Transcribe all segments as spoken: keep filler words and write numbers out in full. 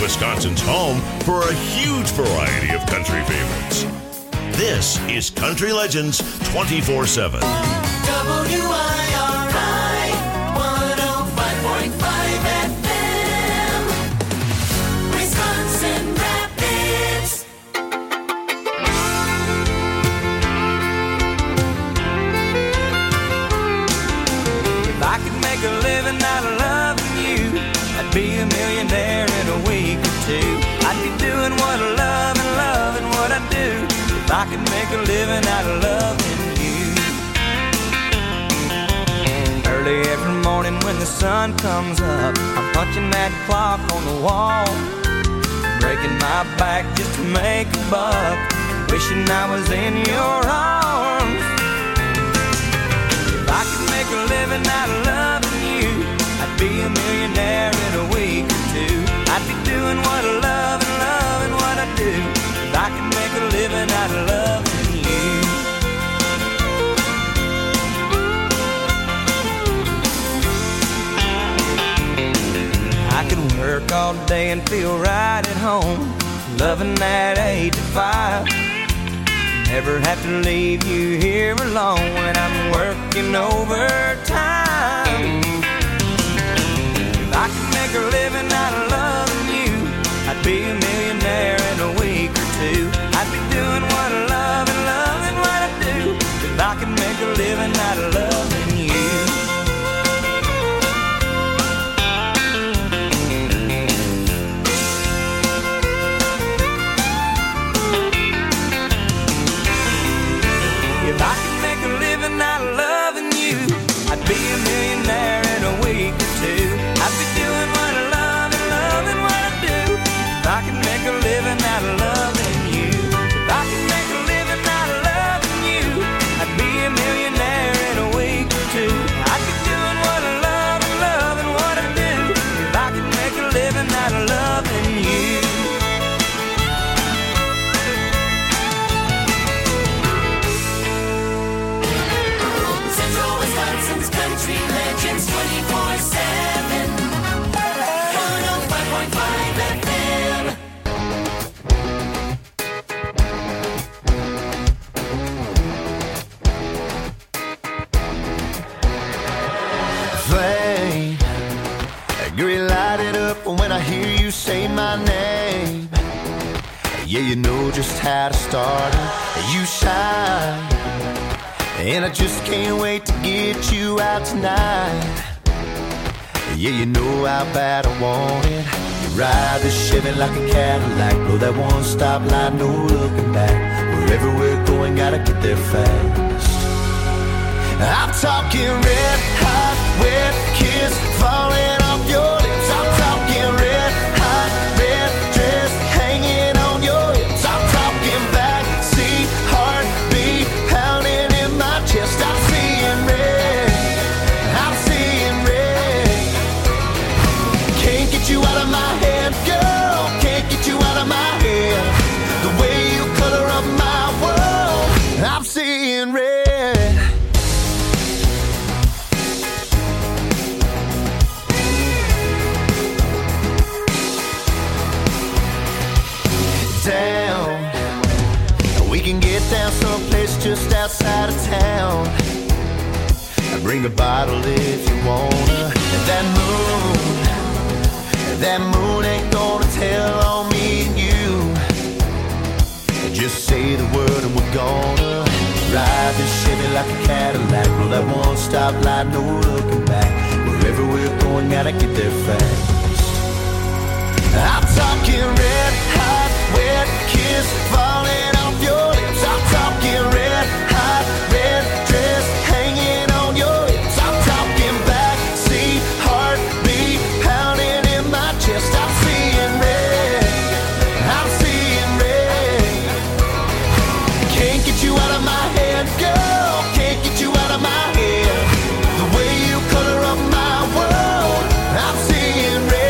Wisconsin's home for a huge variety of country favorites. This is Country Legends twenty-four seven. W I R I one oh five point five F M, Wisconsin Rapids. If I could make a living out of loving you, I'd be a millionaire in a week or two. I'd be doing what I love and loving what I do. If I could make a living out of loving you. Early every morning when the sun comes up, I'm punching that clock on the wall, breaking my back just to make a buck, wishing I was in your arms. If I could make a living out of loving you, I'd be a millionaire in a week or two. I'd be doing what I love and loving what I do. If I could make a living out of loving you. I could work all day and feel right at home, loving that eight to five. Never have to leave you here alone when I'm working overtime. If I could make a living out of loving you, I'd be a millionaire in a week or two. I'd be doing what I love and loving what I do. If I could make a living out of loving you. If I could make a living out of loving you, I'd be a millionaire in a week or two. I'd be doing what I love and loving what I do. If I could make a living out of loving you. If I could make a living out of loving you, I'd be a millionaire in a week or two. I'd be doing what I love and loving what I do. If I could make a living out of loving you. Central Wisconsin's Country Legends twenty-four seven, one oh five point five F M. Flame, get me lighted up when I hear you say my name. Yeah, you know just how to start it. You shine, and I just can't wait to get you out tonight. Yeah, you know how bad I want it. You ride the Chevy like a Cadillac, blow that one stop light, no looking back. Wherever we're going, gotta get there fast. I'm talking red hot, wet kiss falling off your lips. I'm talking red hot, red dress hanging on your hips. I'm talking backseat heartbeat pounding in my chest. I'm seeing red, I'm seeing red. Can't get you out of my head, girl. Can't get you out of my head. The way you color up my world, I'm seeing red. Down, we can get down someplace just outside of town. Bring a bottle if you wanna. And that moon, that moon ain't gonna tell on me and you. Just say the word and we're gonna ride this Chevy like a Cadillac, roll that one stop light, no looking back. Wherever we're going, gotta get there fast. I'm talking red hot, wet kiss falling off your lips. I'm talking red hot, red dress hanging on your hips. I'm talking backseat heartbeat pounding in my chest. I'm seeing red, I'm seeing red. Can't get you out of my head, girl. Can't get you out of my head. The way you color up my world, I'm seeing red.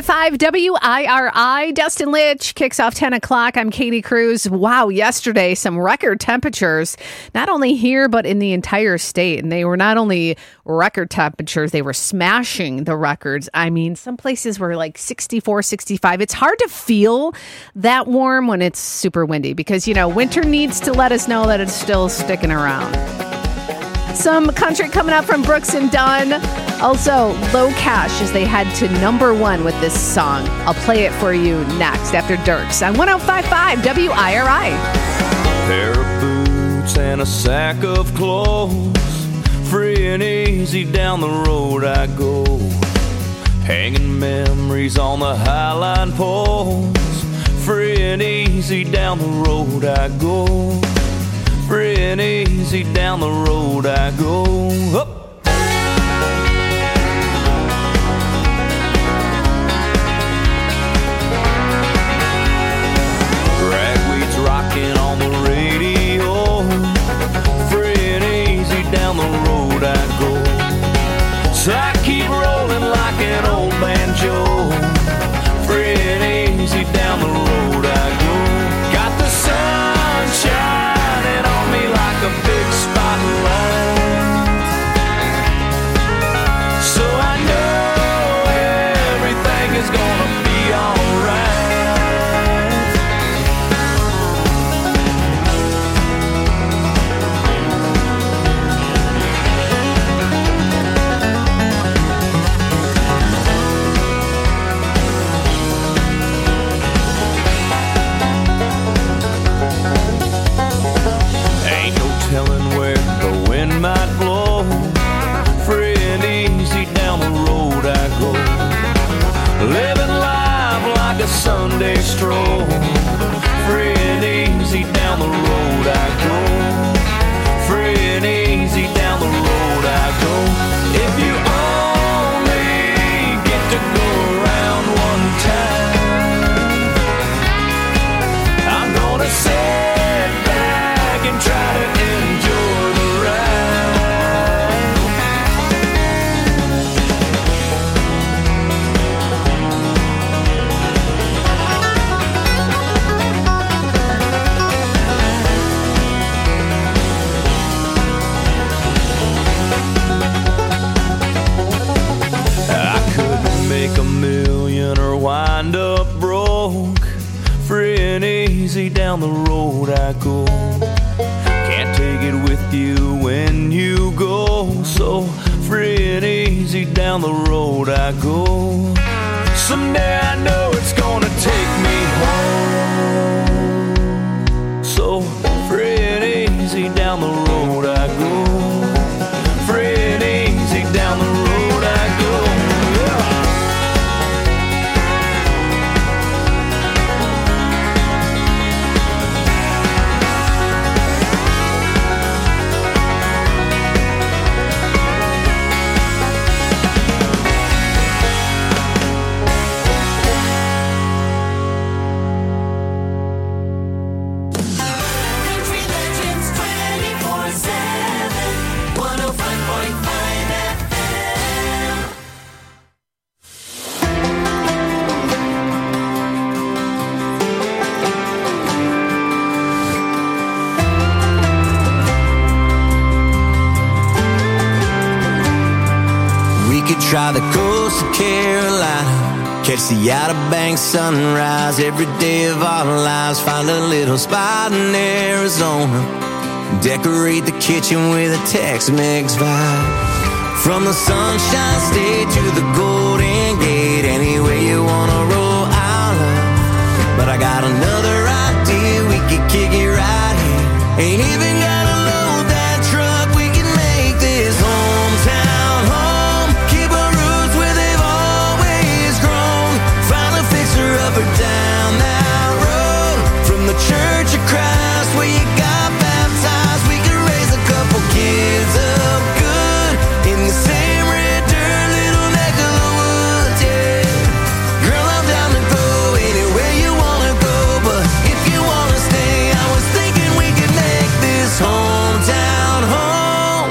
five W I R I. Dustin Litch kicks off ten o'clock. I'm Katie Cruz. Wow, yesterday, some record temperatures, not only here, but in the entire state. And they were not only record temperatures, they were smashing the records. I mean, some places were like sixty-four, sixty-five. It's hard to feel that warm when it's super windy because, you know, winter needs to let us know that it's still sticking around. Some country coming up from Brooks and Dunn. Also, Low Cash as they head to number one with this song. I'll play it for you next after Dirks on one oh five point five W I R I. Pair of boots and a sack of clothes. Free and easy down the road I go. Hanging memories on the highline poles. Free and easy down the road I go. Free and easy down the road I go. Up. Ragweed's rocking on the radio. Free and easy down the road I go. So I keep rolling like an old banjo. Free and easy down the road I go. Got the sunshine like a big spotlight, so I know everything is gonna be alright. Telling where the wind might blow. Free and easy down the road I go. Living life like a Sunday stroll. Free and easy down the road I go. Free and easy down the road I go. If you only get to go around one time, I'm gonna sit back and try to a million or wind up broke. Free and easy down the road I go. Can't take it with you when you go. So free and easy down the road I go. Someday I know it's gonna take me home. So free and easy down the road I go. Free and easy down the road I go. Try the coast of Carolina, catch the Outer Banks sunrise every day of our lives. Find a little spot in Arizona, decorate the kitchen with a Tex-Mex vibe. From the Sunshine State to the Golden Gate, any way you wanna roll, I'll love. But I got another idea, we could kick it right here. Ain't even gotta load that truck, we can make this hometown home. Up or down that road, from the Church of Christ where you got baptized, we could raise a couple kids up good in the same red dirt little neck of the woods, yeah. Girl, I'm down to go anywhere you wanna go, but if you wanna stay, I was thinking we could make this hometown home.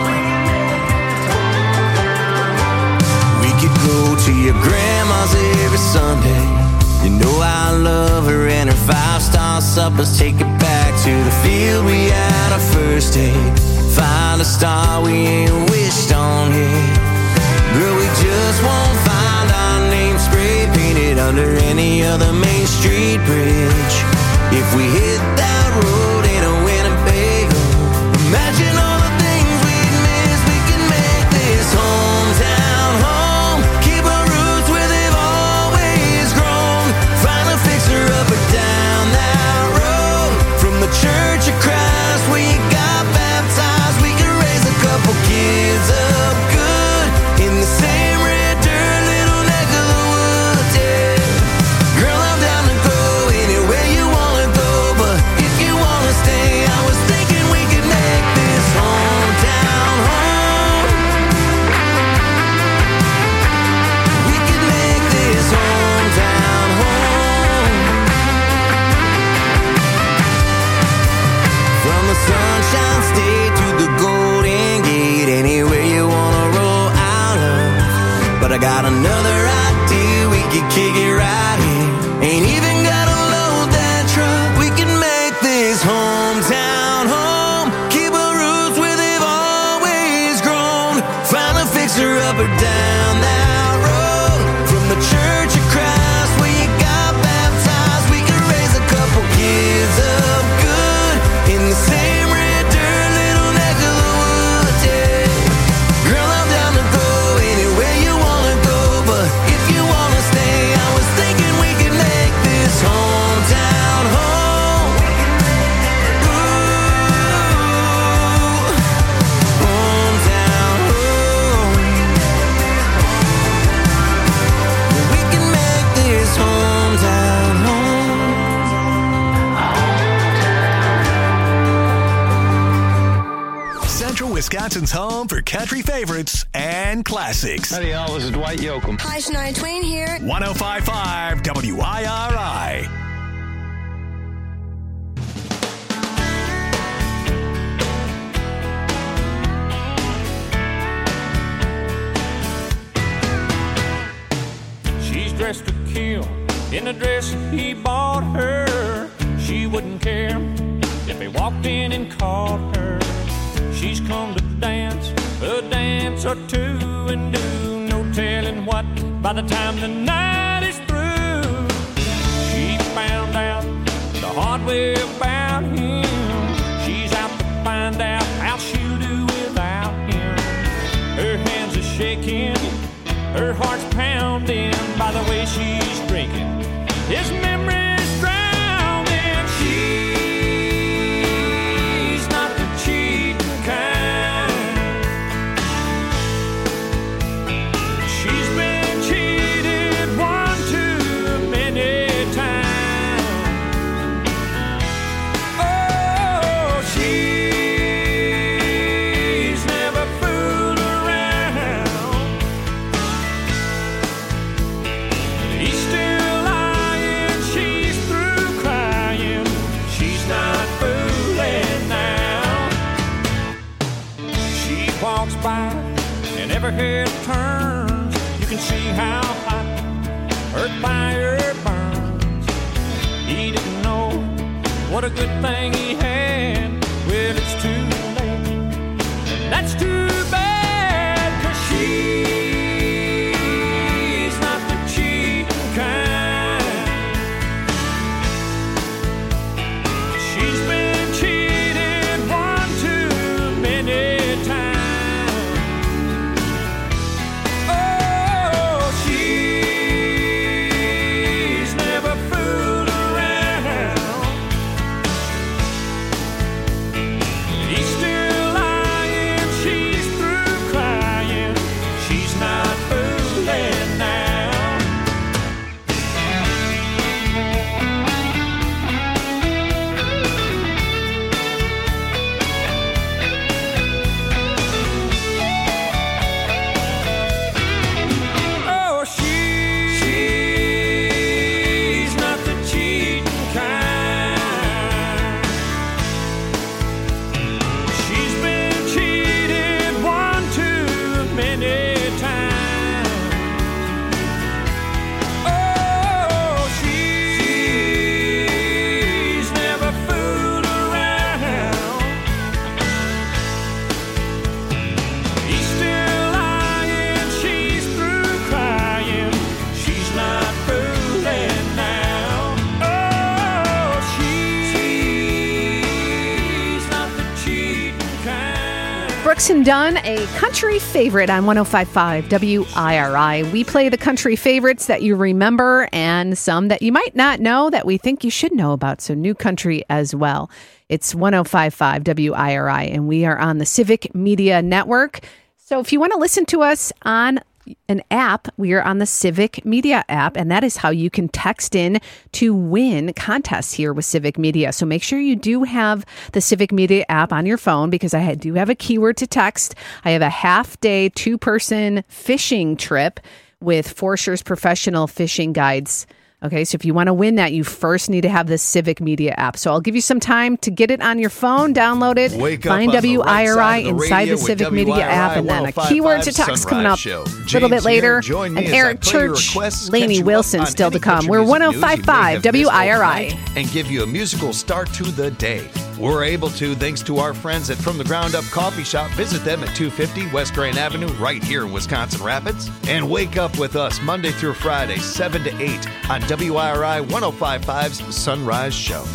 We could go to your grandma's every Sunday, toss up, let's take it back to the field we had our first date. Find a star we ain't wished on yet. Girl, we just won't find our name spray painted under any other Main Street bridge. If we hit that road in a Winnebago, imagine all the things we'd miss. We can make this hometown home. Keep our roots where they've always grown. Find a fixer up or down that road. From the Church of Christ where you got baptized, we can raise a couple kids up good in the same red dirt, little neck of the woods, yeah. Girl, I'm down to go anywhere you wanna go, but if you wanna stay, I was thinking we could make this hometown home. We could make this hometown home. From the Sunshine State to the Golden Gate, anywhere you wanna roll out of. But I got another idea, we could kick it right here. Ain't even gotta load that truck. We can make this hometown home. Keep our roots where they've always grown. Find a fixer up or down that road. From the Church of Christ where you got baptized, we can raise a couple kids up good in the same red dirt, little neck of the woods, yeah. Girl, I'm down to go anywhere you wanna go, but if you wanna stay, I was thinking we could make this hometown home. Ooh, hometown home. We can make this hometown home. Central Wisconsin's home for country favorites and classics. Howdy, y'all. This is Dwight Yoakam. Hi, Shania Twain here. one oh five point five W I R I. She's dressed to kill in a dress he bought her. She wouldn't care if he walked in and caught her. She's come to dance a dance or two and do no telling what by the time the night is through. She found out the hard way about him. She's out to find out how she'll do without him. Her hands are shaking, her heart's pounding by the way she's drinking. His memory's drowning. She's not the cheating kind. She's been cheated one too many times. Oh, she's never fooled around. He's still lying, she's through crying. She's not fooling now. She walks by and every head turns. You can see how hot her fire burns. He didn't know what a good thing he had. Well, it's too late. And that's too bad, 'cause she's not the cheating kind. She's been cheated one too many times. Oh, she's never fooled around. He's still lying, she's through crying. She's not fooling now. Oh, she- she's not the cheating kind. She's been cheated one too many times. Oh, she's Brooks and Dunn, a country favorite on one oh five point five W I R I. We play the country favorites that you remember and some that you might not know that we think you should know about. So new country as well. It's one oh five point five W I R I, and we are on the Civic Media Network. So if you want to listen to us on an app, we are on the Civic Media app, and that is how you can text in to win contests here with Civic Media. So make sure you do have the Civic Media app on your phone, because I do have a keyword to text. I have a half day, two person fishing trip with Forscher's Professional Fishing Guides. Okay, so if you want to win that, you first need to have the Civic Media app. So I'll give you some time to get it on your phone, download it, Wake find W I R I right inside the Civic Media app, and then a keyword to text coming up a little bit later. And Eric Church, Lainey Wilson still to come. We're one oh five point five W I R I. And give you a musical start to the day. We're able to thanks to our friends at From the Ground Up Coffee Shop. Visit them at two fifty West Grand Avenue right here in Wisconsin Rapids. And wake up with us Monday through Friday, seven to eight on W I R I one oh five point five's Sunrise Show.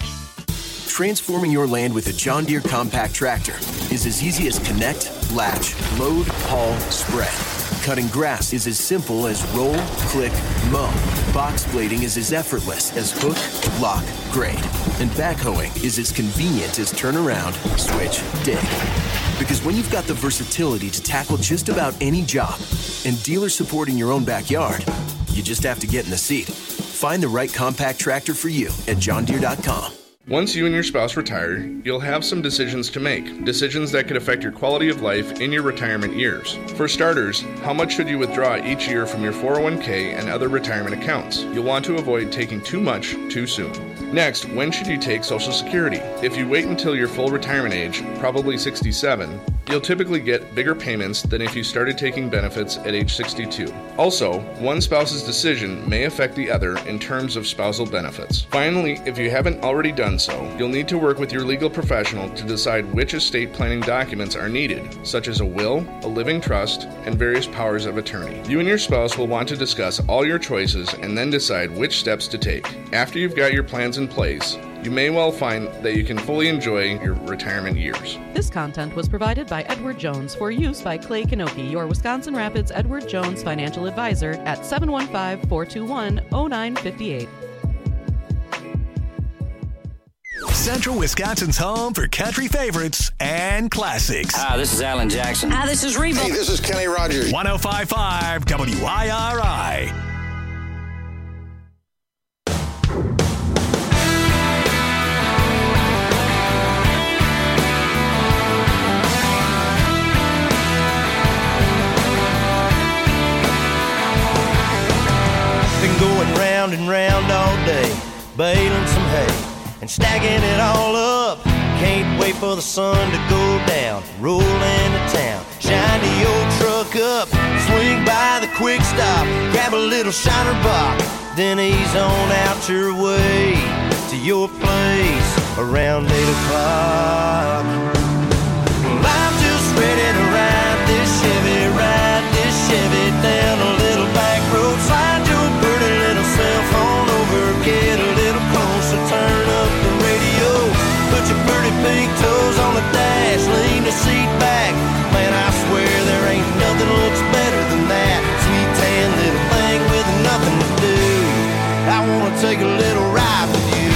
Transforming your land with a John Deere compact tractor is as easy as connect, latch, load, haul, spread. Cutting grass is as simple as roll, click, mow. Box blading is as effortless as hook, lock, grade. And backhoeing is as convenient as turn around, switch, dig. Because when you've got the versatility to tackle just about any job and dealer support in your own backyard, you just have to get in the seat. Find the right compact tractor for you at john deere dot com. Once you and your spouse retire, you'll have some decisions to make. Decisions that could affect your quality of life in your retirement years. For starters, how much should you withdraw each year from your four oh one k and other retirement accounts? You'll want to avoid taking too much too soon. Next, when should you take Social Security? If you wait until your full retirement age, probably sixty-seven, you'll typically get bigger payments than if you started taking benefits at age sixty-two. Also, one spouse's decision may affect the other in terms of spousal benefits. Finally, if you haven't already done so, you'll need to work with your legal professional to decide which estate planning documents are needed, such as a will, a living trust, and various powers of attorney. You and your spouse will want to discuss all your choices and then decide which steps to take. After you've got your plans in place, you may well find that you can fully enjoy your retirement years. This content was provided by Edward Jones for use by Clay Kanoki, your Wisconsin Rapids Edward Jones financial advisor at seven one five, four two one, oh nine five eight. Central Wisconsin's home for country favorites and classics. Hi, this is Alan Jackson. Hi, this is Reba. Hey, this is Kenny Rogers. one oh five point five W I R I. Been going round and round all day, baling some hay and stacking it all up. Can't wait for the sun to go down, roll into town, shine the old truck up, swing by the quick stop, grab a little shiner box, then ease on out your way to your place around eight o'clock. Well, I'm just ready to ride this Chevy, ride this Chevy down a little back road, slide your pretty little cell phone over, get a little closer, turn up the radio, put your pretty pink toes on the dash, lean the seat back. Man, I swear there ain't nothing looks better than that sweet tan little thing with nothing to do. I wanna take a little ride with you.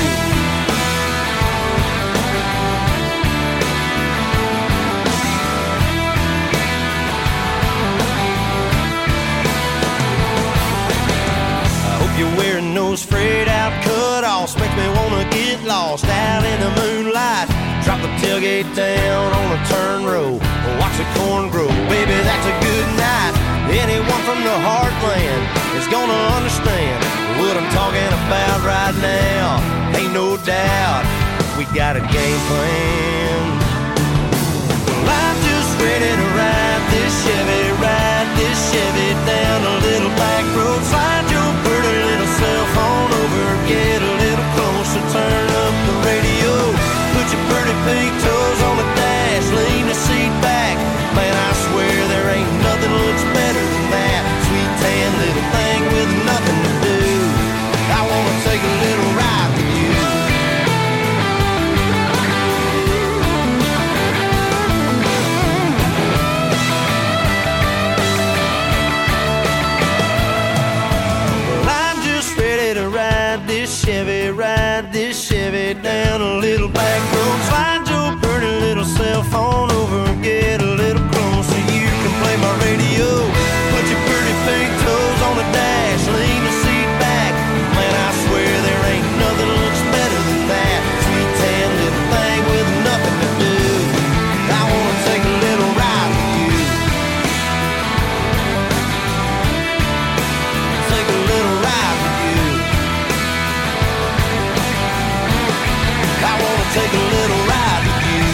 I hope you're wearing those frayed out cutoffs, makes me wanna get lost out in the moonlight. Drop the tailgate down on a turn row, watch the corn grow. Baby, that's a good night. Anyone from the heartland is gonna understand what I'm talking about right now. Ain't no doubt we got a game plan. Well, I'm just ready to ride this Chevy, ride this Chevy down a little back road. Slide your pretty little cell phone over, get a little closer, turn up the radio, put your pretty pink toes on the dash, lean the seat back. Man, I swear there ain't nothing looks better than that sweet tan little thing with nothing to do. I wanna take a little ride with you. Chevy, ride this Chevy down a little back road. Slide your pretty little cell phone over and get a little close so you can play my radio. Put your pretty pink toes on the dash, lean the seat back. Man, I swear there ain't nothing looks better than that. Sweet tan little thing with nothing to do. I wanna take a little ride with you. Take a little ride with you. I wanna take a little ride with you.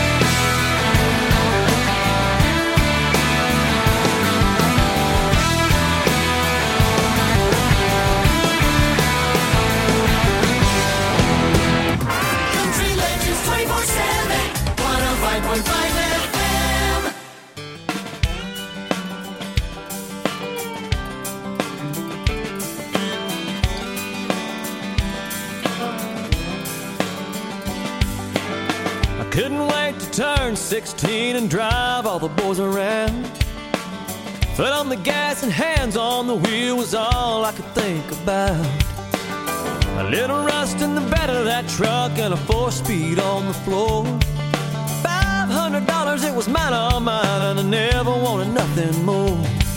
Country Legends twenty-four seven, one oh five point five F M. I couldn't wait to turn sixteen and drive all the boys around. Foot on the gas and hands on the wheel was all I could think about. A little rust in the bed of that truck and a four-speed on the floor. Five hundred dollars, it was mine, all mine, and I never wanted nothing more.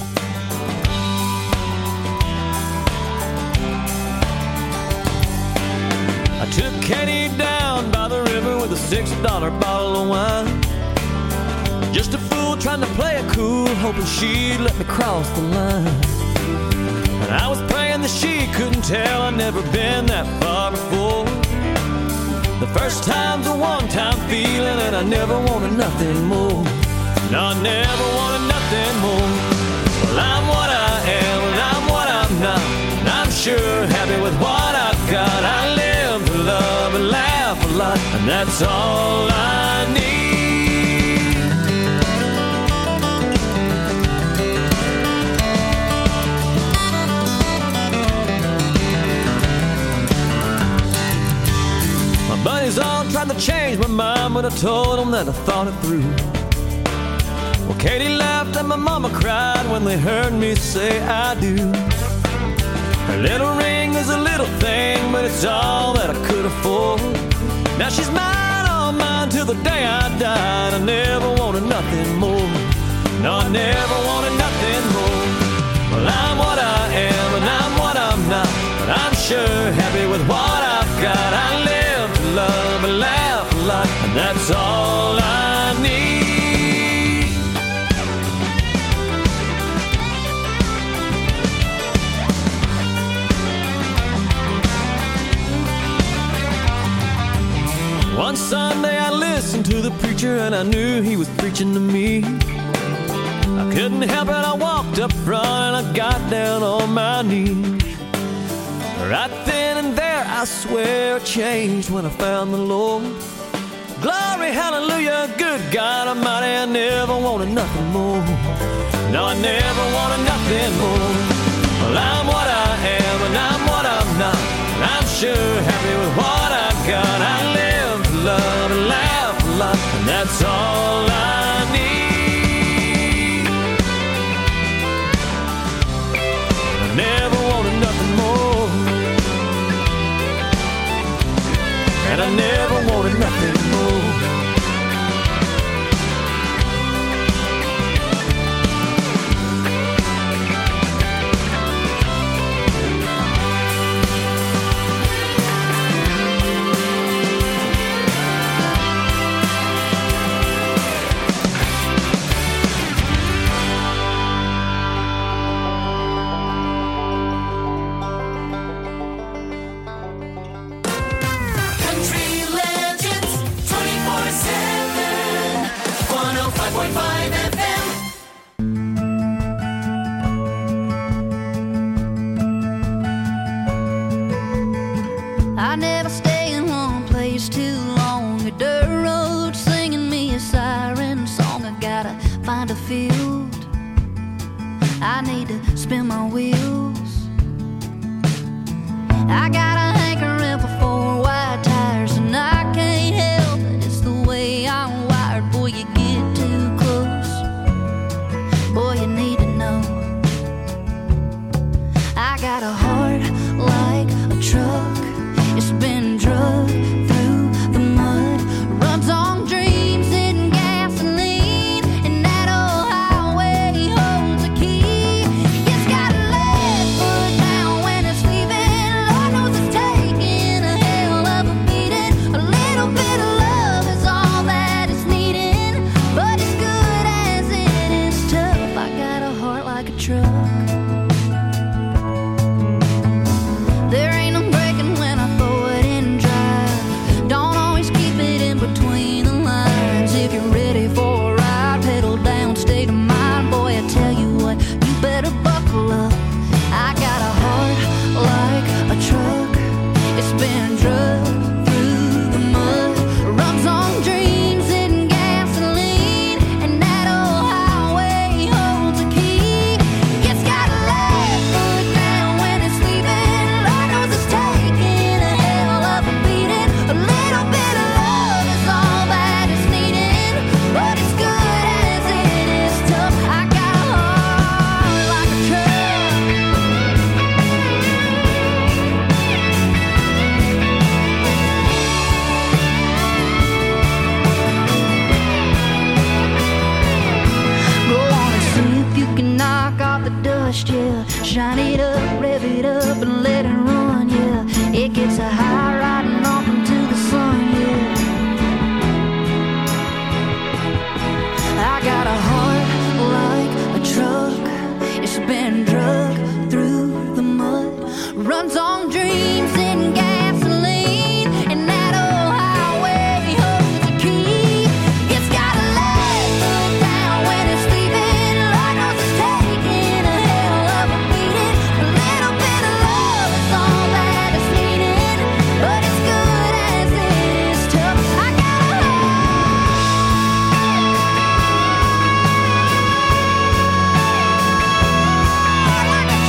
I took Katie down by the river with a six dollar bottle of wine. Just a fool trying to play it cool, hoping she'd let me cross the line. And I was praying that she couldn't tell I'd never been that far before. The first time's a one-time feeling, and I never wanted nothing more. No, I never wanted nothing more. Well, I'm what I am, and I'm what I'm not. And I'm sure happy with what I've got. I live to love and laugh a lot, and that's all I need. Buddies all tried to change my mind, but I told them that I thought it through. Well, Katie laughed and my mama cried when they heard me say I do. Her little ring is a little thing, but it's all that I could afford. Now she's mine, all mine, till the day I died. I never wanted nothing more. No, I never wanted nothing more. Well, I'm what I am, and I'm what I'm not. But I'm sure happy with what I've got. I live love and laugh a lot, and that's all I need. One Sunday I listened to the preacher, and I knew he was preaching to me. I couldn't help it, I walked up front and I got down on my knees. Right then and there, I swear it changed when I found the Lord. Glory, hallelujah, good God Almighty, I never wanted nothing more. No, I never wanted nothing more. Well, I'm what I am, and I'm what I'm not. And I'm sure happy with what I've got. I live to love and laugh a lot, and that's all I need. I never wanted nothing more. And I never wanted nothing more. I never stay in one place too long. A dirt road singing me a siren song. I gotta find a field. I need to spin my wheels. I got a hankering for four wide tires, and I can't help it. It's the way I'm wired. Boy, you get too close. Boy, you need to know. I got a heart like a truck. truck. There ain't no breaking when I throw it in drive. Don't always keep it in between the lines. If you're ready for a ride, pedal down, state of mind. Boy, I tell you what, you better buckle up. I got a heart like a truck. It's been drugged through the mud. Runs on dreams and gasoline. And that old highway holds a key. It's got a left foot down when it's leaving. Lord knows it's taking a hell of a beating. A little bit of love is all that it's needing. But it's good as it is tough. I got a heart like a truck. Go on and see if you can knock off the dust, yeah. Shine it up, rev it up, and let it run, yeah. It gets a high riding off into the sun, yeah. I got a heart like a truck. It's been drugged through the mud. Runs on dreams and gasoline. And that old highway holds a key. It's got a left foot down when it's leaving. Lord knows it's taking a hell of a beating. A little bit of love is all that it's needed. But it's good as it is tough. I got a heart like a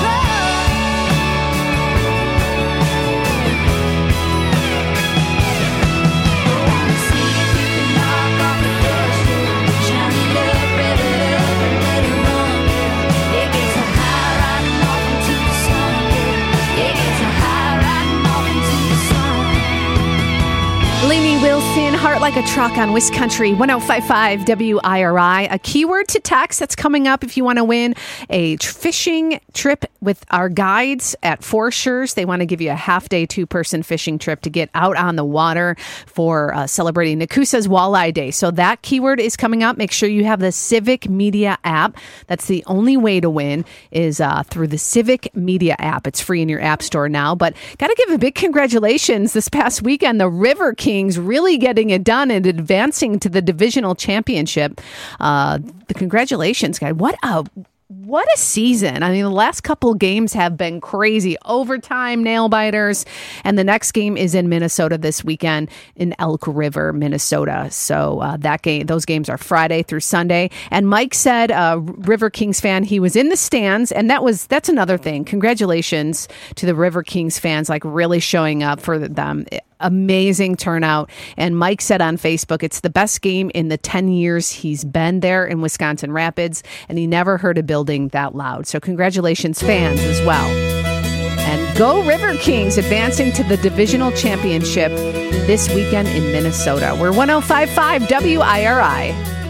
Lainey Wilson, Heart Like a Truck on West Country one oh five point five W I R I. A keyword to text that's coming up if you want to win a tr- fishing trip with our guides at Forshers. They want to give you a half day, two person fishing trip to get out on the water for uh, celebrating Nakusa's Walleye Day. So that keyword is coming up. Make sure you have the Civic Media app. That's the only way to win is uh, through the Civic Media app. It's free in your app store now, but got to give a big congratulations this past weekend. The River Kings really getting it done and advancing to the divisional championship. Uh, the congratulations, guys. What a What a season. I mean, the last couple games have been crazy. Overtime, nail biters. And the next game is in Minnesota this weekend in Elk River, Minnesota. So uh, that game, those games are Friday through Sunday. And Mike said, uh, River Kings fan, he was in the stands. And that was that's another thing. Congratulations to the River Kings fans, like really showing up for them. Amazing turnout. And Mike said on Facebook, it's the best game in the ten years he's been there in Wisconsin Rapids, and he never heard a building that loud. So congratulations, fans, as well. And go River Kings, advancing to the divisional championship this weekend in Minnesota. We're one oh five point five W I R I.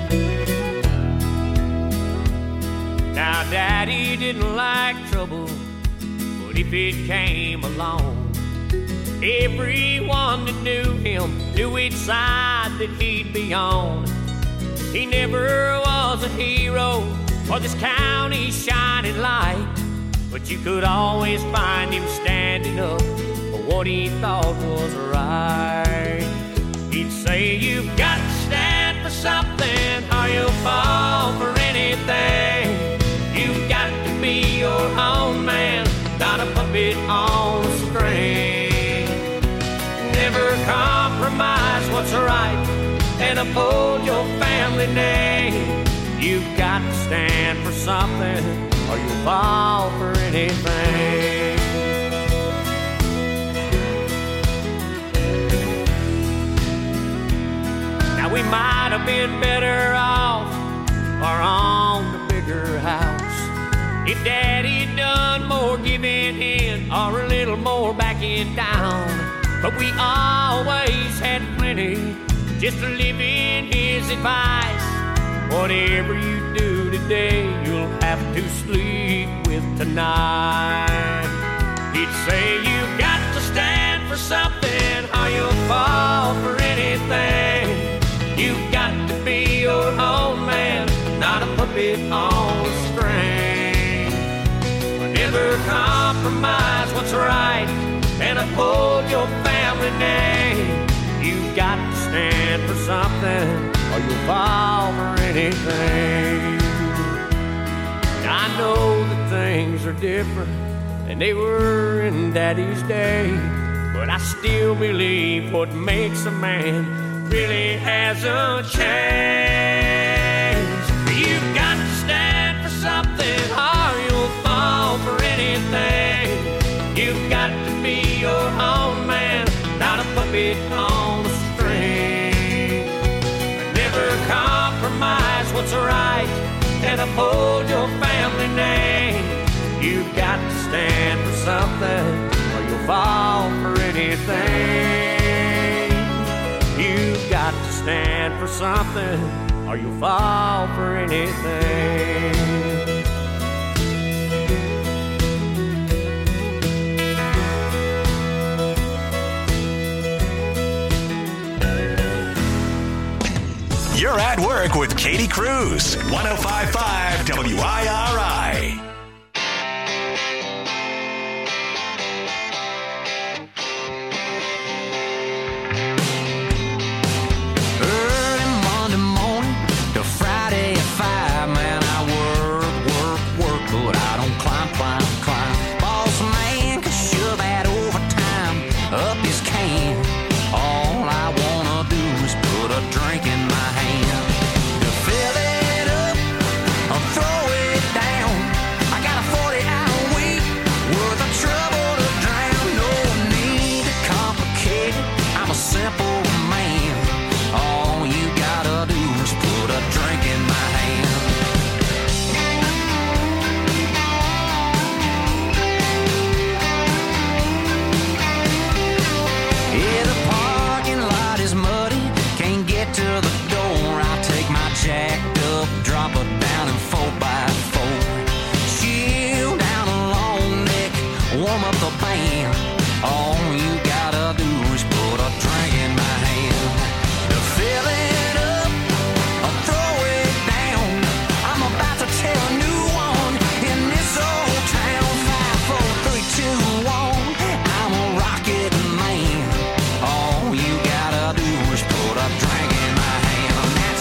Now, Daddy didn't like trouble, but if it came along, everyone that knew him knew which side that he'd be on. He never was a hero or this county's shining light, but you could always find him standing up for what he thought was right. He'd say, you've got to stand for something or you'll fall for anything. You've got to be your own man, not a puppet on a string. Never compromise what's right and uphold your family name. You've got to stand for something or you'll fall for anything. Now we might have been better off or on the bigger house if Daddy done more giving in or a little more backing down. But we always had plenty just to live in his advice. Whatever you do today, you'll have to sleep with tonight. He'd say, you've got to stand for something or you'll fall for anything. You've got to be your own man, not a puppet on a string. compromise what's right and uphold your family name. You've got to stand for something or you'll fall for anything. I know that things are different than they were in Daddy's day, but I still believe what makes a man really hasn't changed. You've got to stand for something or you'll fall for anything. You've got to be your own man, not a puppet on a string. Never compromise what's right and uphold your family name. You've got to stand for something or you'll fall for anything. You've got to stand for something or you'll fall for anything. You're at work with Katie Cruz, one oh five point five W I R I. Early Monday morning to Friday at five, man, I work, work, work, but I don't climb, climb, climb. Boss man can shove that overtime up his can. All I wanna do is put a drink in my hand. To fill it up or throw it down. I got a forty-hour week worth of trouble to drown. No need to complicate it, I'm a simple man. All you gotta do is put a drink in my hand. Yeah, the parking lot is muddy, can't get to the door. I'll take my jacked up, drop it down in four by four. Chill down a long neck, warm up the band. All you gotta do is put a drink in my hand. To fill it up or throw it down, I'm about to tell a new one in this old town. Five, four, three, two, one, I'm a rocket man. All you gotta do is put a drink in my hand. And that's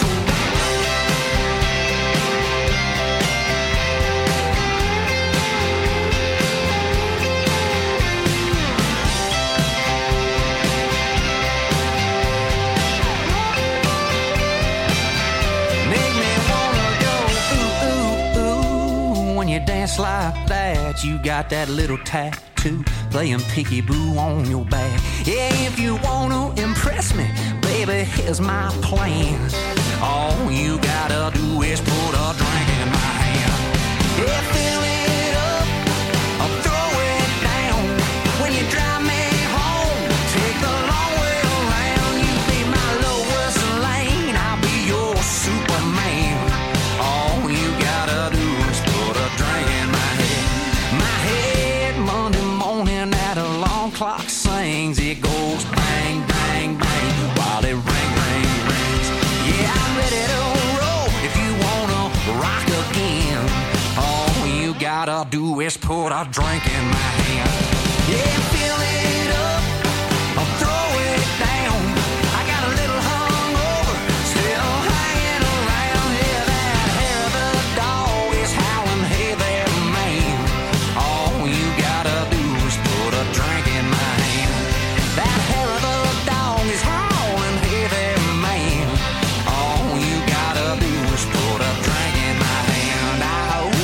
make me wanna go ooh, ooh, ooh. When you dance like that, you got that little tattoo playing peekaboo on your back. Yeah, if you wanna impress me, baby, here's my plan. All you gotta do is put a drink in my hand. Yeah, fill it up or throw it down. When you drive me home, take the long way around. You be my Lois Lane, I'll be your Superman. All you gotta do is put a drink in my head. My head Monday morning, that alarm clock sings. It goes bang, bang, bang while it ring, ring, rings. Yeah, I'm ready to roll if you wanna rock again. All you gotta do is put a drink in my hand. Yeah, fill it up or throw it down. I got a little hungover, still hanging around. Yeah, that hair of the dog is howling, hey there, man. All you gotta do is put a drink in my hand. That hair of the dog is howling, hey there, man. All you gotta do is put a drink in my hand. Ah,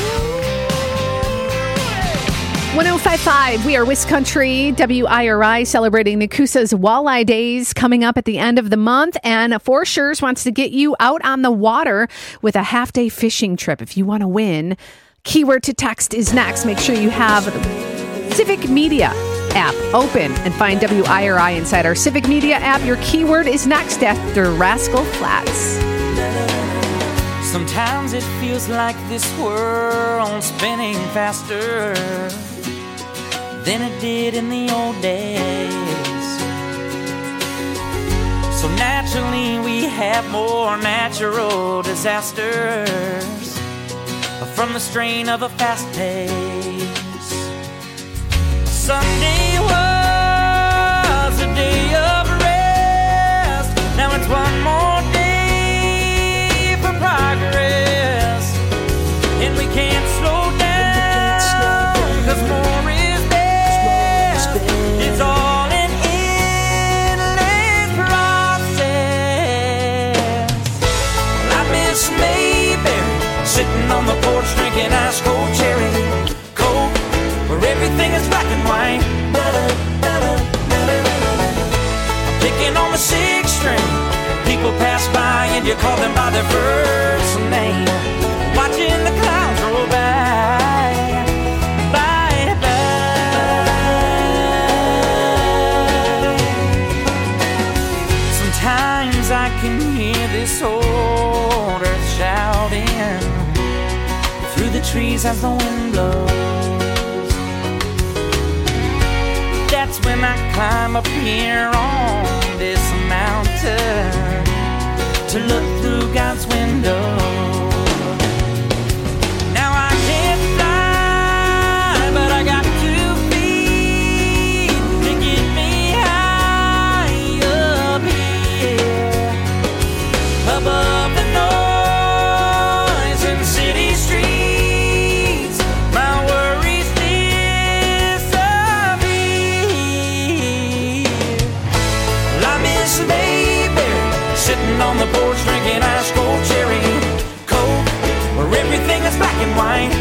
one oh five point five, we are Wiscountry, W I R I, celebrating Nakusa's Walleye Days coming up at the end of the month. And Forshers wants to get you out on the water with a half-day fishing trip. If you want to win, keyword to text is next. Make sure you have the Civic Media app open and find W I R I inside our Civic Media app. Your keyword is next after Rascal Flatts. Sometimes it feels like this world's spinning faster than it did in the old days. So naturally we have more natural disasters from the strain of a fast pace. Sunday was a day of rest. Now it's one more day for progress, and we can't slow down, cause more is best. It's all an endless process. Well, I miss Mayberry, sitting on the porch drinking ice cold cherry coke, where everything is black and white. I'm picking on the sixth string. People pass by and you call them by their first name. Watching the clouds roll by, by, by. Sometimes I can hear this old earth shouting through the trees as the wind blows. That's when I climb up here on this mountain to look through God's window. Now I can't fly, but I got two feet to get me high up here, above the noise in city streets. My worries disappear. Well, I miss Mayberry, sitting on the porch drinking ice cold cherry coke, where everything is black and white.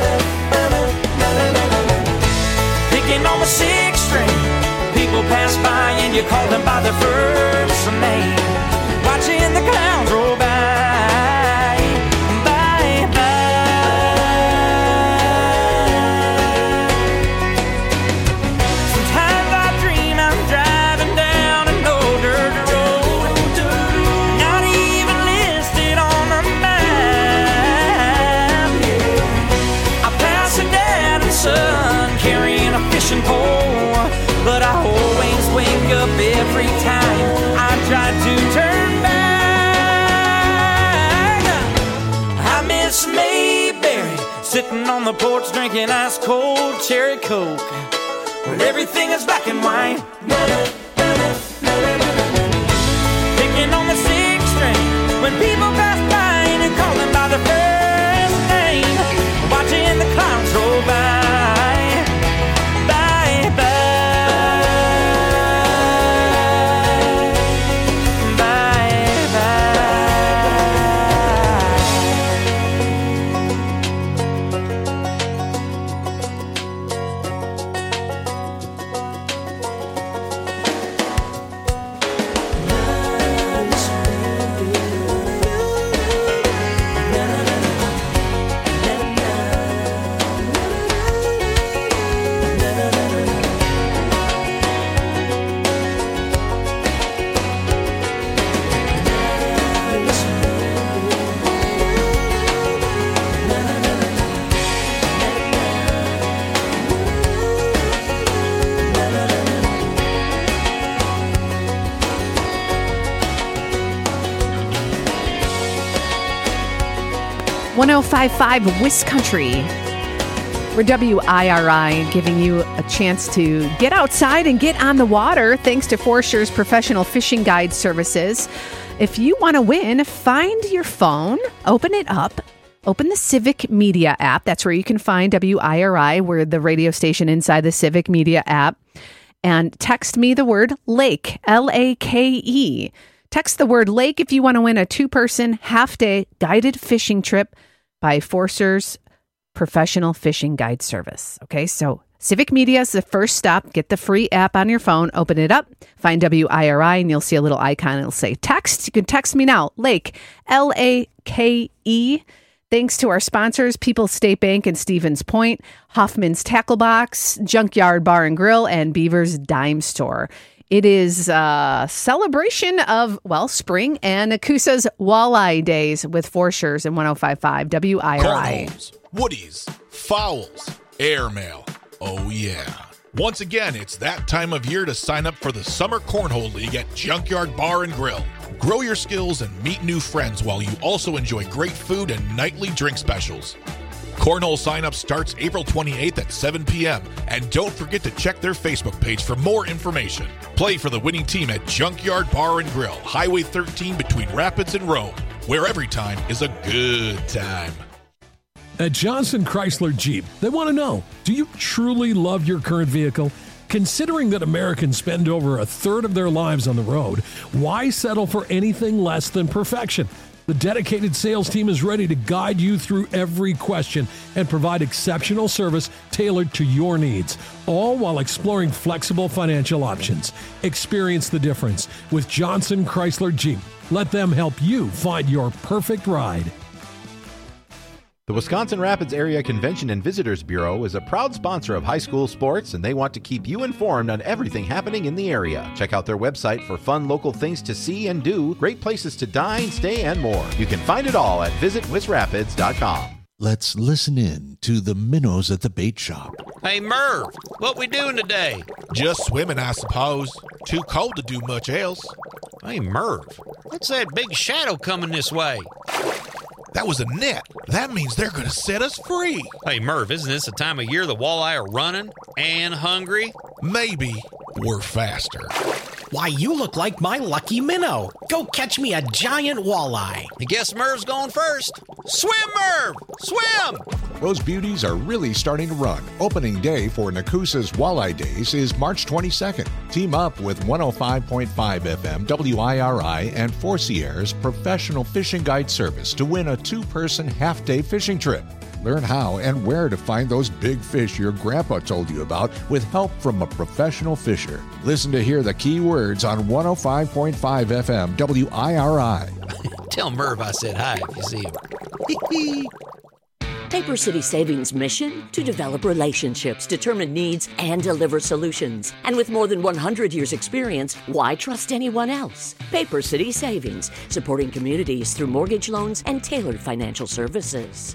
Picking on the sixth string. People pass by and you call them by their first name. Watching the clouds roll by, by, by. Sometimes I dream I'm driving down an old dirt road, not even listed on the map. I pass a dad and son carrying a fishing pole, but I always wake up every time I try to turn back. I miss Mayberry, sitting on the porch drinking ice cold cherry coke, where everything is black and white. Picking on the sixth string. When people pass by and you call them by their first name. Watching the clouds roll by, by, by. one oh five point five Wiscountry. We're W I R I, giving you a chance to get outside and get on the water thanks to Forscher's professional fishing guide services. If you want to win, find your phone, open it up, open the Civic Media app. That's where you can find W I R I. We're the radio station inside the Civic Media app. And text me the word lake, L A K E. Text the word lake if you want to win a two-person, half-day guided fishing trip by Forscher's professional fishing guide service. Okay, so Civic Media is the first stop. Get the free app on your phone, open it up, find W I R I, and you'll see a little icon. It'll say text. You can text me now, Lake, L A K E. Thanks to our sponsors, People's State Bank and Stevens Point, Hoffman's Tackle Box, Junkyard Bar and Grill, and Beaver's Dime Store. It is a celebration of, well, spring and Nakusa's Walleye Days with Forscher's and one oh five point five W I R I. Cornholes, woodies, fowls, airmail. Oh, yeah. Once again, it's that time of year to sign up for the Summer Cornhole League at Junkyard Bar and Grill. Grow your skills and meet new friends while you also enjoy great food and nightly drink specials. Cornhole sign-up starts April twenty-eighth at seven p.m. And don't forget to check their Facebook page for more information. Play for the winning team at Junkyard Bar and Grill, Highway thirteen between Rapids and Rome, where every time is a good time. At Johnson Chrysler Jeep, they want to know, do you truly love your current vehicle? Considering that Americans spend over a third of their lives on the road, why settle for anything less than perfection? The dedicated sales team is ready to guide you through every question and provide exceptional service tailored to your needs, all while exploring flexible financial options. Experience the difference with Johnson Chrysler Jeep. Let them help you find your perfect ride. The Wisconsin Rapids Area Convention and Visitors Bureau is a proud sponsor of high school sports, and they want to keep you informed on everything happening in the area. Check out their website for fun local things to see and do, great places to dine, stay, and more. You can find it all at visit wis rapids dot com. Let's listen in to the minnows at the bait shop. Hey, Merv, what we doing today? Just swimming, I suppose. Too cold to do much else. Hey, Merv, what's that big shadow coming this way? That was a net. That means they're going to set us free. Hey, Merv, isn't this the time of year the walleye are running and hungry? Maybe we're faster. Why, you look like my lucky minnow. Go catch me a giant walleye. I guess Merv's going first. Swim, Merv! Swim! Those beauties are really starting to run. Opening day for Nakusa's Walleye Days is March twenty-second. Team up with one oh five point five F M W I R I and Four Sierras Professional Fishing Guide Service to win a two-person half-day fishing trip. Learn how and where to find those big fish your grandpa told you about with help from a professional fisher. Listen to hear the key words on one oh five point five F M W I R I. Tell Merv I said hi if you see him. Paper City Savings' mission? To develop relationships, determine needs, and deliver solutions. And with more than one hundred years' experience, why trust anyone else? Paper City Savings, supporting communities through mortgage loans and tailored financial services.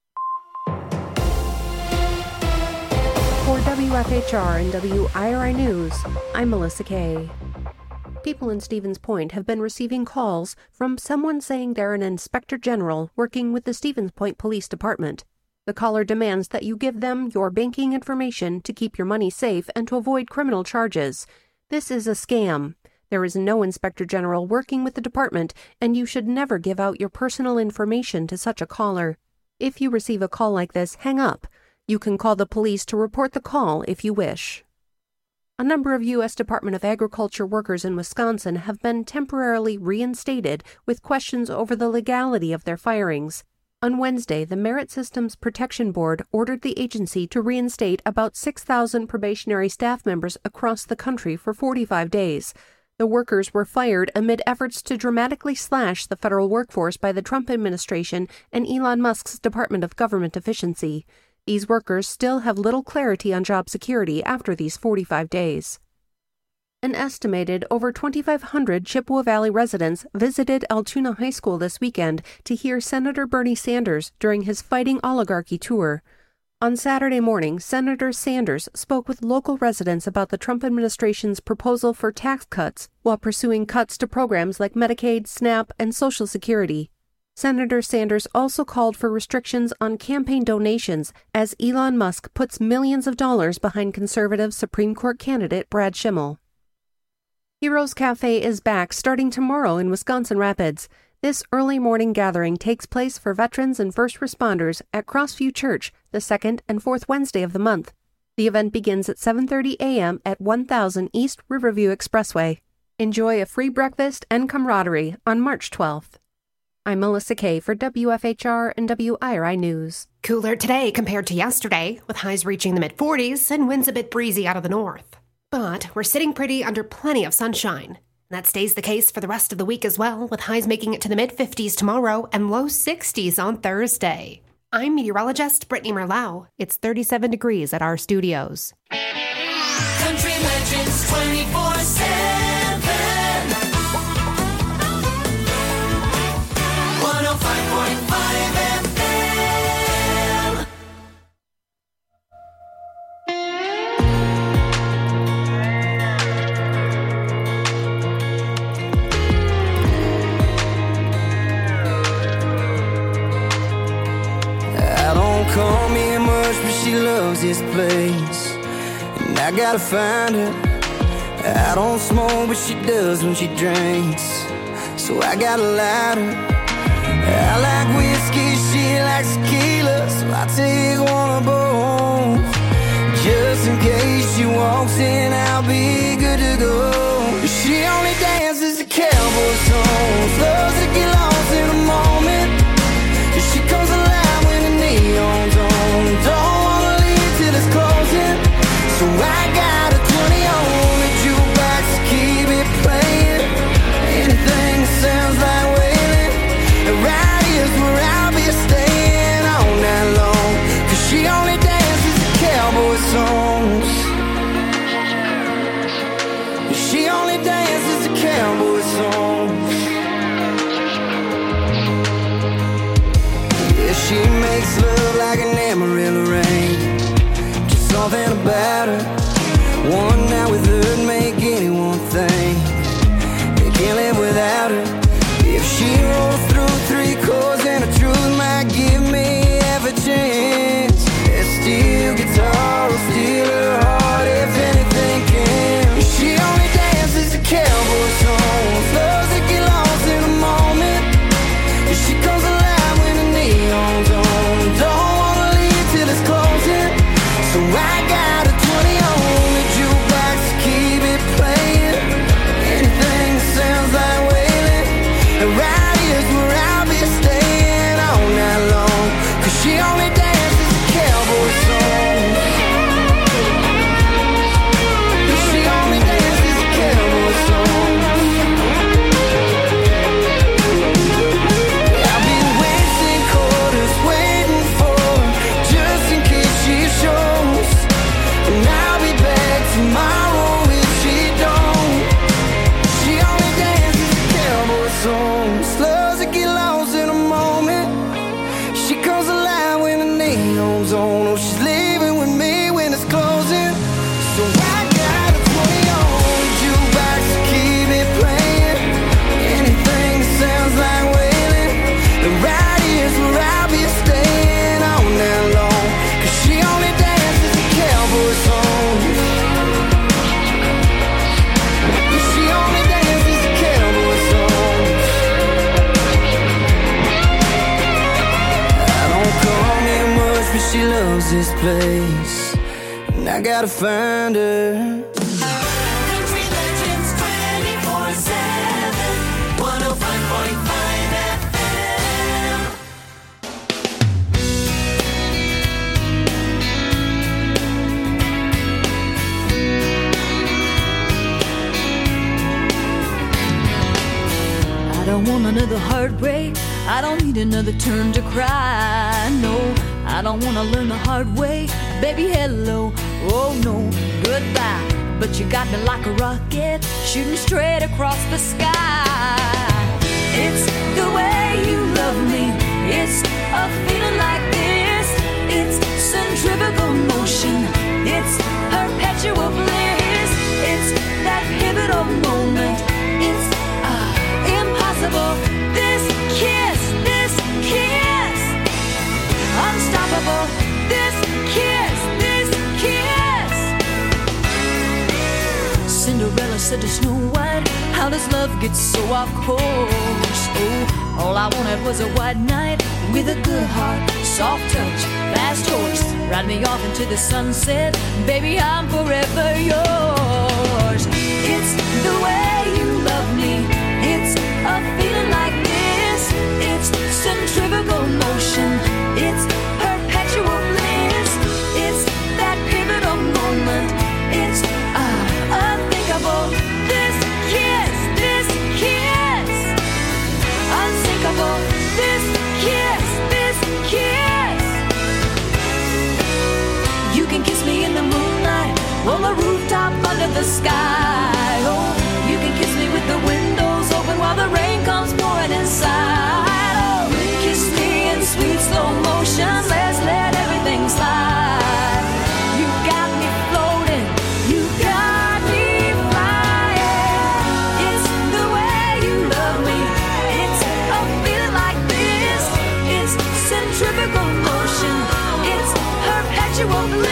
For W F H R and W I R I News, I'm Melissa Kay. People in Stevens Point have been receiving calls from someone saying they're an inspector general working with the Stevens Point Police Department. The caller demands that you give them your banking information to keep your money safe and to avoid criminal charges. This is a scam. There is no inspector general working with the department, and you should never give out your personal information to such a caller. If you receive a call like this, hang up. You can call the police to report the call if you wish. A number of U S Department of Agriculture workers in Wisconsin have been temporarily reinstated with questions over the legality of their firings. On Wednesday, the Merit Systems Protection Board ordered the agency to reinstate about six thousand probationary staff members across the country for forty-five days. The workers were fired amid efforts to dramatically slash the federal workforce by the Trump administration and Elon Musk's Department of Government Efficiency. These workers still have little clarity on job security after these forty-five days. An estimated over twenty-five hundred Chippewa Valley residents visited Altoona High School this weekend to hear Senator Bernie Sanders during his Fighting Oligarchy tour. On Saturday morning, Senator Sanders spoke with local residents about the Trump administration's proposal for tax cuts while pursuing cuts to programs like Medicaid, SNAP, and Social Security. Senator Sanders also called for restrictions on campaign donations as Elon Musk puts millions of dollars behind conservative Supreme Court candidate Brad Schimmel. Heroes Cafe is back starting tomorrow in Wisconsin Rapids. This early morning gathering takes place for veterans and first responders at Crossview Church the second and fourth Wednesday of the month. The event begins at seven thirty a.m. at one thousand East Riverview Expressway. Enjoy a free breakfast and camaraderie on March twelfth. I'm Melissa Kay for W F H R and W I R I News. Cooler today compared to yesterday, with highs reaching the mid-forties and winds a bit breezy out of the north. But we're sitting pretty under plenty of sunshine. That stays the case for the rest of the week as well, with highs making it to the mid-fifties tomorrow and low sixties on Thursday. I'm meteorologist Brittany Merlau. It's thirty-seven degrees at our studios. Country Legends twenty-four seven. one oh five point five F M. I don't come loves this place, and I gotta find her. I don't smoke, but she does when she drinks, so I got a lighter. I like whiskey, she likes tequila, so I take one of both. Just in case she walks in, I'll be good to go. She only dances to cowboy songs, loves to get lost in a moment. She comes alive when the neon's on. Don't wanna leave till it's closing, so I got a twenty on the jukebox to keep it playing. Anything that sounds like wailing, right here's where I'll be staying all night long. Cause she only dances to cowboy songs. She only dances to cowboy songs. Yeah, she makes love like an Amarillo rain. Just something about her. One night with her'd make anyone think they can't live without her. If she rolls through three chords, then the truth might give me half a chance. That steel guitar will steal her heart if anything can. She only dances to cowboy songs, loves to get lost in a moment. She comes alive when the neon's on. Don't wanna leave till it's closing, so I got a twenty on the jukebox to keep it playing. Anything that sounds like wailing, right here's where I'll be staying all night long. Cause she only dances to cowboy songs. She only dances to cowboy songs. I'll be wasting quarters waiting for her, just in case she shows. And I'll be back tomorrow if she don't. She only dances to cowboy songs, loves to get lost in a moment. She comes alive when the neon's on. Oh, she's leaving with me when it's closing, so I got a twenty on the jukebox to keep it playing. Anything that sounds like wailing, the right here's where I'll be staying all night long. Cause she only dances to cowboy songs. She only dances to cowboy songs. I don't come here much, but she loves this place, and I gotta find her. Country Legends twenty-four seven, one oh five point five F M. I don't want another heartbreak. I don't need another turn to cry. No, I don't want to learn the hard way. Baby, hello. Oh, no, goodbye. But you got me like a rocket, shooting straight across the sky. It's the way you love me. It's a feeling like this. It's centrifugal motion. It's perpetual bliss. It's that pivotal moment. It's uh, impossible. This kiss, this kiss, unstoppable. This kiss, this kiss. Cinderella said to Snow White, how does love get so off course? Oh, all I wanted was a white knight with a good heart, soft touch, fast horse. Ride me off into the sunset, baby, I'm forever yours. It's the way you love me. It's a feeling like this. It's centrifugal motion. It's perpetual bliss. It's that pivotal moment. It's uh, unthinkable. This kiss, this kiss, unsinkable. This kiss, this kiss. You can kiss me in the moonlight, on the rooftop under the sky. Oh, you can kiss me with the windows open while the rain comes pouring inside. Oh, kiss me in sweet slow motion. Let's let everything slide. You got me floating. You got me flying. It's the way you love me. It's a feeling like this. It's centrifugal motion. It's perpetual.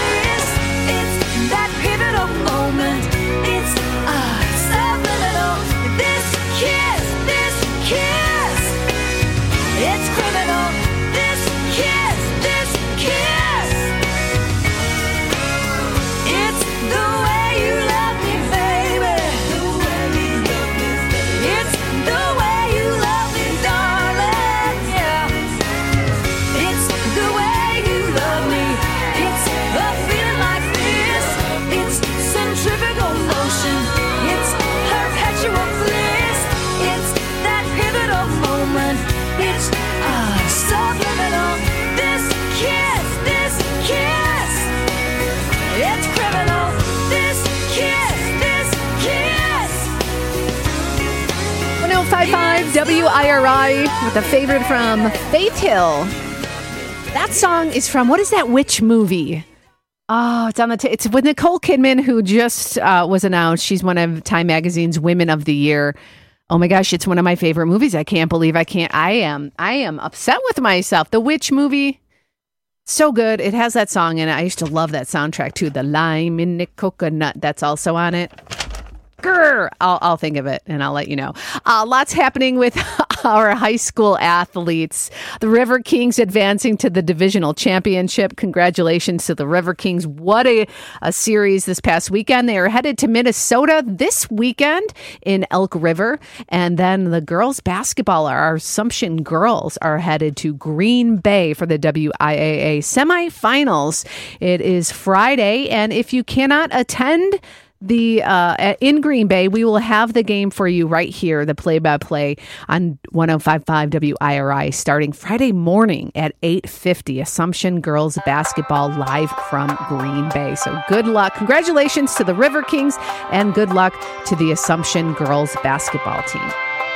W I R I with a favorite from Faith Hill. That song is from, what is that witch movie? Oh, it's on the. T- it's with Nicole Kidman, who just uh, was announced. She's one of Time Magazine's Women of the Year. Oh my gosh, it's one of my favorite movies. I can't believe I can't. I am. I am upset with myself. The witch movie, so good. It has that song in it. I used to love that soundtrack too. The lime in the coconut. That's also on it. Grr, I'll, I'll think of it and I'll let you know. Uh, lots happening with our high school athletes. The River Kings advancing to the divisional championship. Congratulations to the River Kings. What a, a series this past weekend. They are headed to Minnesota this weekend in Elk River. And then the girls basketball, our Assumption girls, are headed to Green Bay for the W I A A semifinals. It is Friday. And if you cannot attend The uh, in Green Bay, we will have the game for you right here, the play-by-play on one oh five point five W I R I, starting Friday morning at eight fifty. Assumption girls basketball live from Green Bay. So good luck. Congratulations to the River Kings and good luck to the Assumption girls basketball team.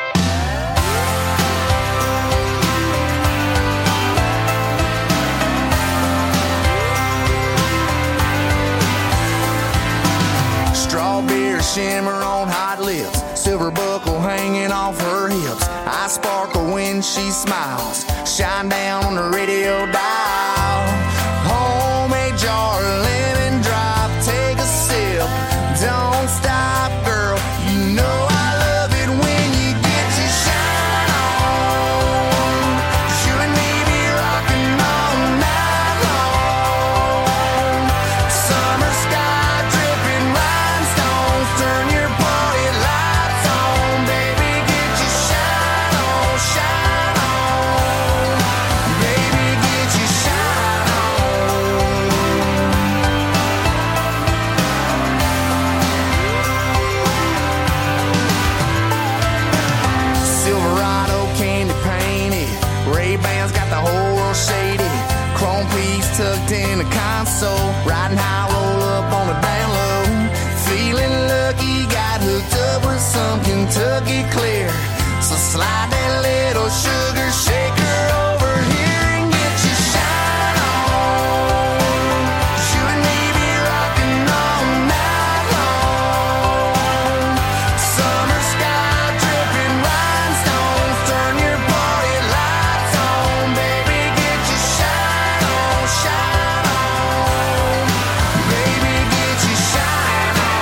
Strawberry shimmer on hot lips, silver buckle hanging off her hips. I sparkle when she smiles, shine down on the radio dial. Homemade jar, lemon drop, take a sip. Don't stop, girl, you know I love it when you get your shine on. 'Cause you and me be rocking all night long. Summer sky dripping rhinestones, turn your party lights on. Baby, get your shine on, shine on. Baby, get your shine on. Silverado candy painted, Ray-Bans got the whole world shaded. Chrome piece tucked in the console, riding high, roll up on the down low. Feeling lucky, got hooked up with some Kentucky clear. So slide that little sugar shaker over here and get your shine on. 'Cause you and me be rocking all night long. Summer sky dripping rhinestones, turn your party lights on. Baby, get your shine on, shine on. Baby, get your shine on.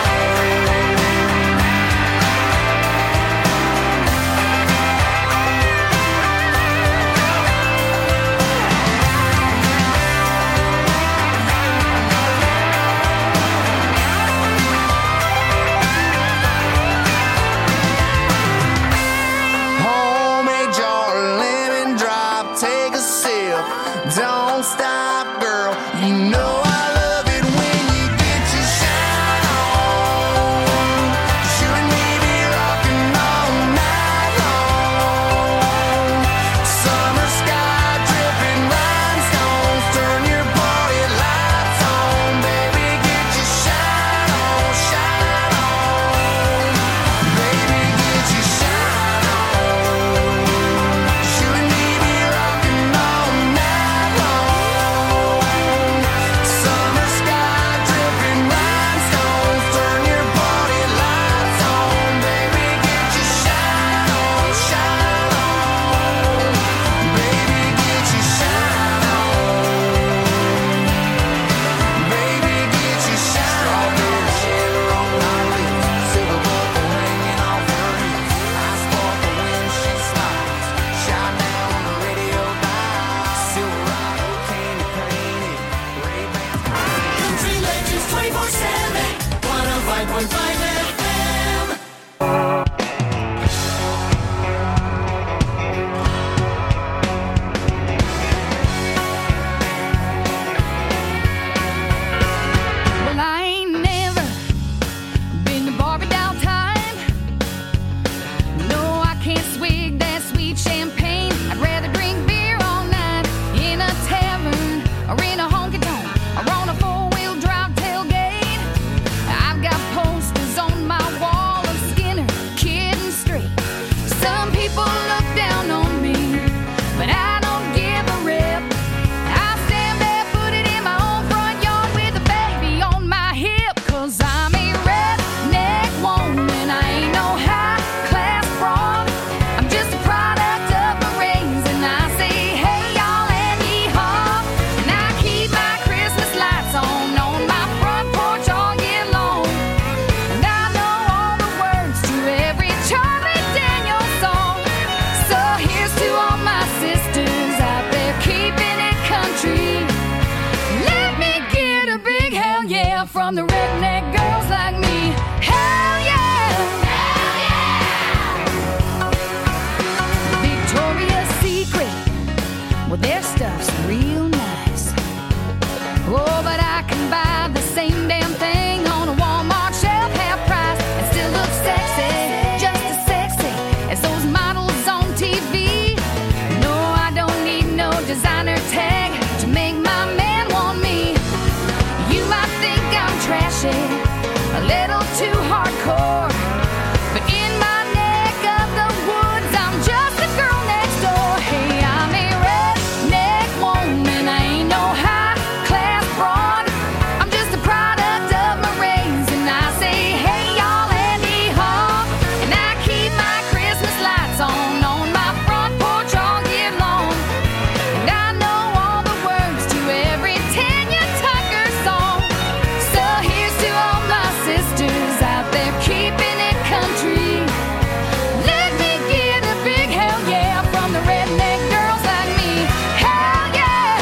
yeah, from the redneck girls like me. Hell yeah! Hell yeah! Victoria's Secret, well, their stuff's real nice. Oh, but I can buy the same damn thing on a Walmart shelf, half price, and still look sexy, just as sexy as those models on T V. No, I don't need no designer tag to make my man want me. You might think I'm trashy, a little too hardcore, but in my neck of the woods, I'm just a girl next door. Hey, I'm a redneck woman, I ain't no high class broad. I'm just a product of my race, and I say, hey y'all, Andy Hall, and I keep my Christmas lights on on my front porch all year long. And I know all the words to every Tanya Tucker song. So here's to all my sisters out there keeping it country. Let me get a big hell yeah from the redneck girls like me. Hell yeah!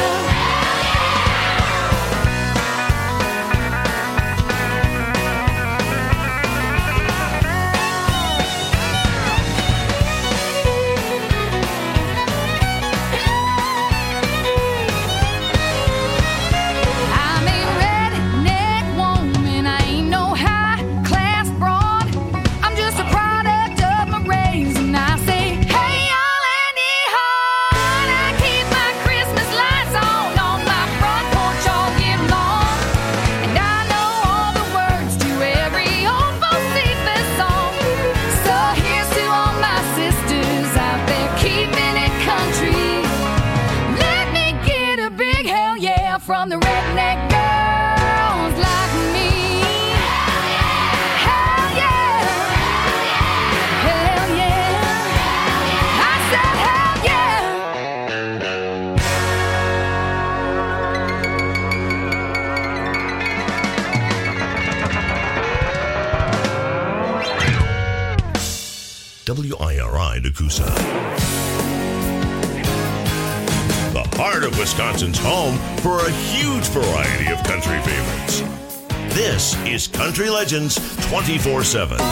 I'm a redneck woman, I ain't no high class broad. I'm just a product of my race, and I say, hey y'all, Andy Hall, I keep my Christmas lights on on my front porch all year long. And I know all the words to every old Bocephus song. So here's to all my sisters out there keeping it country. Let me get a big hell yeah from the redneck girls like me. Hell yeah! Hell yeah! I said hell yeah! W I R I Nakusa. The heart of Wisconsin's home for a huge variety of country favorites. This is Country Legends twenty-four seven.